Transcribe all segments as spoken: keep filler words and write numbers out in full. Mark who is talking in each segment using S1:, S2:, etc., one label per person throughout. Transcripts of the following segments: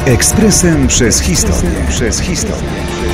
S1: Ekspresem przez historię. Przez historię.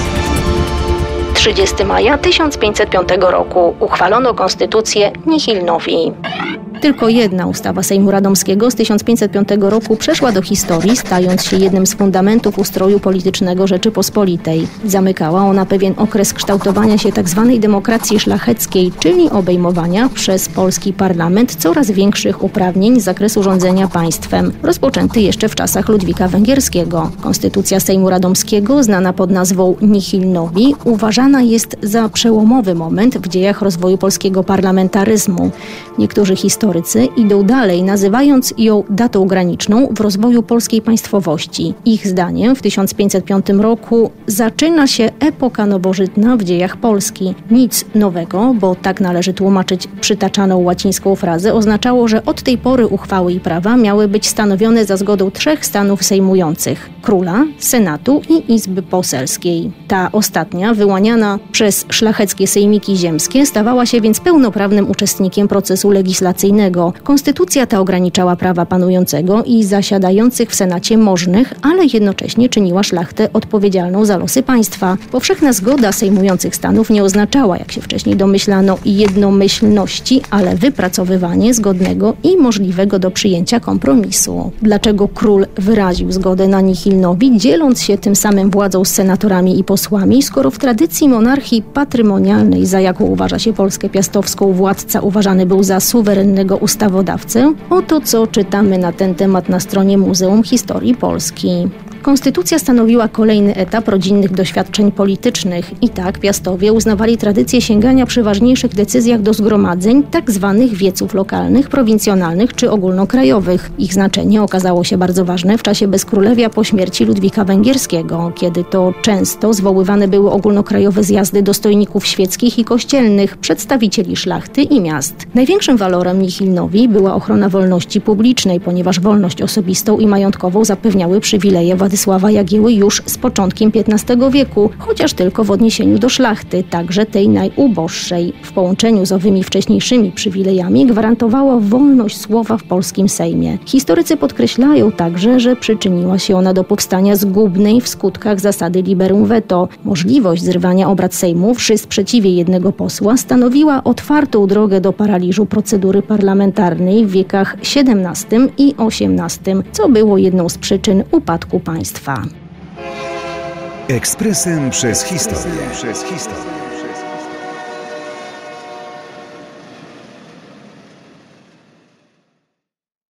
S2: trzydziestego maja tysiąc pięćset piątego roku uchwalono konstytucję nihil novi. Tylko jedna ustawa Sejmu Radomskiego z tysiąc pięćset piątego roku przeszła do historii, stając się jednym z fundamentów ustroju politycznego Rzeczypospolitej. Zamykała ona pewien okres kształtowania się tzw. demokracji szlacheckiej, czyli obejmowania przez polski parlament coraz większych uprawnień z zakresu rządzenia państwem, rozpoczęty jeszcze w czasach Ludwika Węgierskiego. Konstytucja Sejmu Radomskiego, znana pod nazwą nihil novi, uważana jest za przełomowy moment w dziejach rozwoju polskiego parlamentaryzmu. Niektórzy historycy idą dalej, nazywając ją datą graniczną w rozwoju polskiej państwowości. Ich zdaniem w tysiąc pięćset piątym roku zaczyna się epoka nowożytna w dziejach Polski. Nic nowego, bo tak należy tłumaczyć przytaczaną łacińską frazę, oznaczało, że od tej pory uchwały i prawa miały być stanowione za zgodą trzech stanów sejmujących: króla, senatu i izby poselskiej. Ta ostatnia, wyłaniana przez szlacheckie sejmiki ziemskie, stawała się więc pełnoprawnym uczestnikiem procesu legislacyjnego. Konstytucja ta ograniczała prawa panującego i zasiadających w Senacie możnych, ale jednocześnie czyniła szlachtę odpowiedzialną za losy państwa. Powszechna zgoda sejmujących stanów nie oznaczała, jak się wcześniej domyślano, jednomyślności, ale wypracowywanie zgodnego i możliwego do przyjęcia kompromisu. Dlaczego król wyraził zgodę na nihil novi, dzieląc się tym samym władzą z senatorami i posłami, skoro w tradycji monarchii patrymonialnej, za jaką uważa się Polskę piastowską, władca uważany był za suwerennego ustawodawcę? Oto co czytamy na ten temat na stronie Muzeum Historii Polski. Konstytucja stanowiła kolejny etap rodzinnych doświadczeń politycznych. I tak Piastowie uznawali tradycję sięgania przy ważniejszych decyzjach do zgromadzeń tak zwanych wieców lokalnych, prowincjonalnych czy ogólnokrajowych. Ich znaczenie okazało się bardzo ważne w czasie bezkrólewia po śmierci Ludwika Węgierskiego, kiedy to często zwoływane były ogólnokrajowe zjazdy dostojników świeckich i kościelnych, przedstawicieli szlachty i miast. Największym walorem nihil novi była ochrona wolności publicznej, ponieważ wolność osobistą i majątkową zapewniały przywileje Władysława Jagieły już z początkiem piętnastego wieku, chociaż tylko w odniesieniu do szlachty, także tej najuboższej. W połączeniu z owymi wcześniejszymi przywilejami gwarantowała wolność słowa w polskim Sejmie. Historycy podkreślają także, że przyczyniła się ona do powstania zgubnej w skutkach zasady liberum veto. Możliwość zrywania obrad Sejmu przy sprzeciwie jednego posła stanowiła otwartą drogę do paraliżu procedury parlamentarnej w wiekach siedemnastym i osiemnastym, co było jedną z przyczyn upadku państwa.
S1: Ekspresem przez historię. Przez historię.